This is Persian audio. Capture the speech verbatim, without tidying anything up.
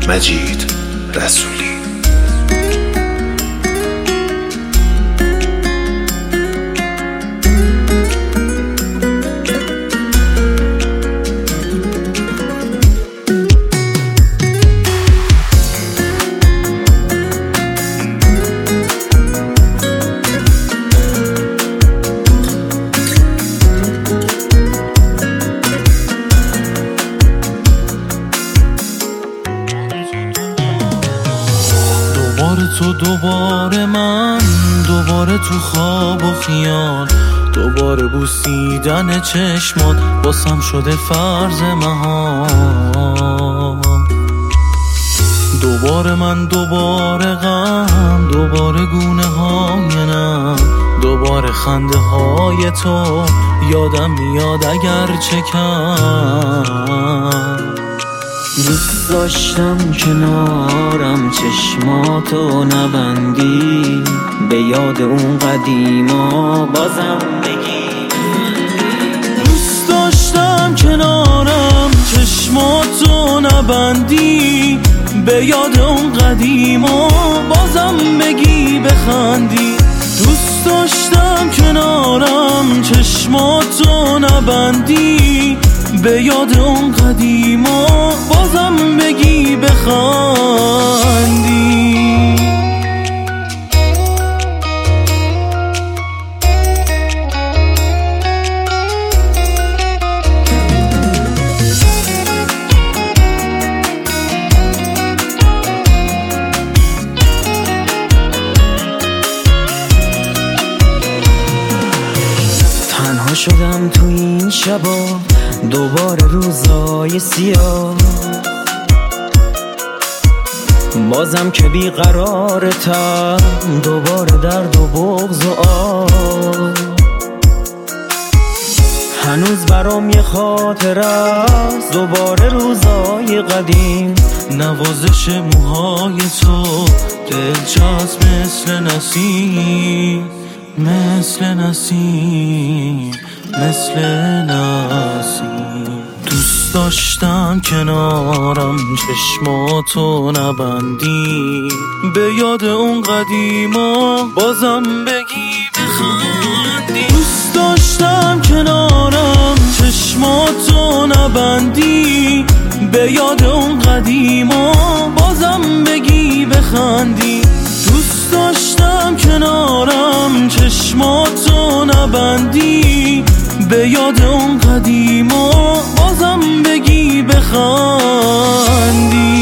مجید رسولی. دوباره تو دوباره من، دوباره تو خواب و خیال، دوباره بوسیدن چشمات باسم شده فرض محال. دوباره من، دوباره غم، دوباره گونه های نم، دوباره خنده های تو یادم میاد اگر چه کم. دوست داشتم کنارم چشماتو نبندی، به یاد اون قدیما بازم بگی. دوست داشتم کنارم چشماتو نبندی، به یاد اون قدیما بازم بگی بخندی. دوست داشتم کنارم چشماتو نبندی، به یاد اون قدیما بازم بگی بخندی. تنها شدم تو این شبا، دوباره روزای سیاه، بازم که بیقرارتم، دوباره درد و بغض و آه. هنوز برام یه خاطر است دوباره روزای قدیم، نوازش موهای تو دلچسب مثل نسیم، مثل نسیم، مثل نسیم. دوست داشتم کنارم چشماتو نبندی، به یاد اون قدیما بازم بگی بخندی. دوست داشتم کنارم چشماتو نبندی، به یاد اون قدیما بازم بگی بخندی. دوست داشتم کنارم چشماتو نبندی، به یاد اون قدیما بازم بگی بخندی.